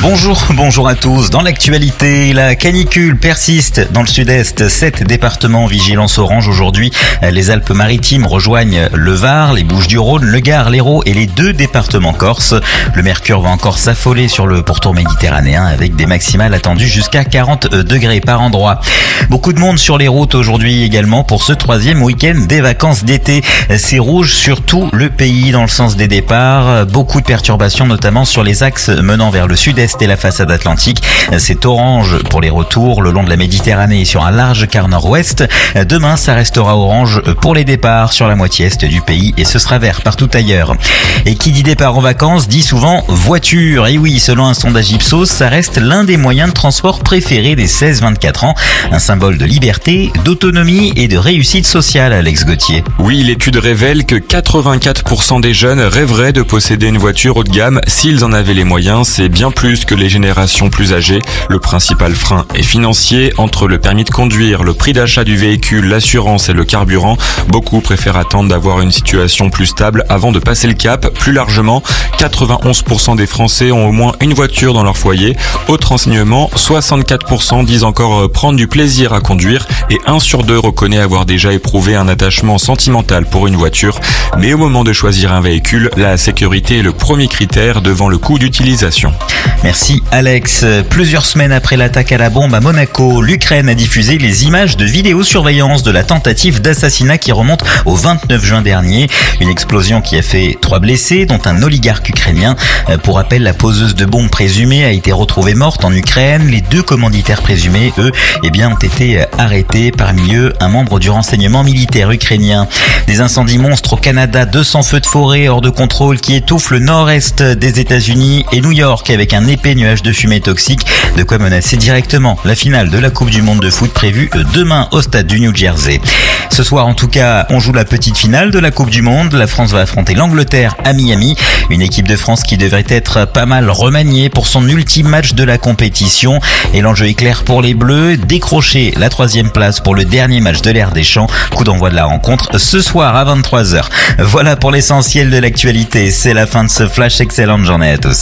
Bonjour à tous. Dans l'actualité, la canicule persiste dans le sud-est. 7 départements en vigilance orange aujourd'hui. Les Alpes-Maritimes rejoignent le Var, les Bouches-du-Rhône, le Gard, l'Hérault et les 2 départements corses. Le mercure va encore s'affoler sur le pourtour méditerranéen avec des maximales attendues jusqu'à 40 degrés par endroit. Beaucoup de monde sur les routes aujourd'hui également pour ce 3e week-end des vacances d'été. C'est rouge sur tout le pays dans le sens des départs. Beaucoup de perturbations notamment sur les axes menant vers le sud-est et la façade atlantique. C'est orange pour les retours le long de la Méditerranée et sur un large quart nord-ouest. Demain, ça restera orange pour les départs sur la moitié est du pays et ce sera vert partout ailleurs. Et qui dit départ en vacances dit souvent voiture. Et oui, selon un sondage Ipsos, ça reste l'un des moyens de transport préférés des 16-24 ans. Un symbole de liberté, d'autonomie et de réussite sociale, Alex Gauthier. Oui, l'étude révèle que 84% des jeunes rêveraient de posséder une voiture haut de gamme s'ils en avaient les moyens. C'est bien plus que les générations plus âgées. Le principal frein est financier. Entre le permis de conduire, le prix d'achat du véhicule, l'assurance et le carburant, beaucoup préfèrent attendre d'avoir une situation plus stable avant de passer le cap. Plus largement, 91% des Français ont au moins une voiture dans leur foyer. Autre renseignement, 64% disent encore prendre du plaisir à conduire et 1 sur 2 reconnaît avoir déjà éprouvé un attachement sentimental pour une voiture. Mais au moment de choisir un véhicule, la sécurité est le premier critère devant le coût d'utilisation. Merci Alex. Plusieurs semaines après l'attaque à la bombe à Monaco, l'Ukraine a diffusé les images de vidéosurveillance de la tentative d'assassinat qui remonte au 29 juin dernier. Une explosion qui a fait 3 blessés, dont un oligarque ukrainien. Pour rappel, la poseuse de bombe présumée a été retrouvée morte en Ukraine. Les 2 commanditaires présumés, eux, ont été arrêtés. Parmi eux, un membre du renseignement militaire ukrainien. Des incendies monstres au Canada, 200 feux de forêt hors de contrôle qui étouffent le nord-est des États-Unis et New York avec un épais nuage de fumée toxique, de quoi menacer directement la finale de la Coupe du Monde de foot prévue demain au stade du New Jersey. Ce soir, en tout cas, on joue la petite finale de la Coupe du Monde. La France va affronter l'Angleterre à Miami. Une équipe de France qui devrait être pas mal remaniée pour son ultime match de la compétition. Et l'enjeu est clair pour les Bleus, décrocher la 3e place pour le dernier match de l'ère des Champs. Coup d'envoi de la rencontre ce soir à 23h. Voilà pour l'essentiel de l'actualité. C'est la fin de ce flash. Excellente journée à tous.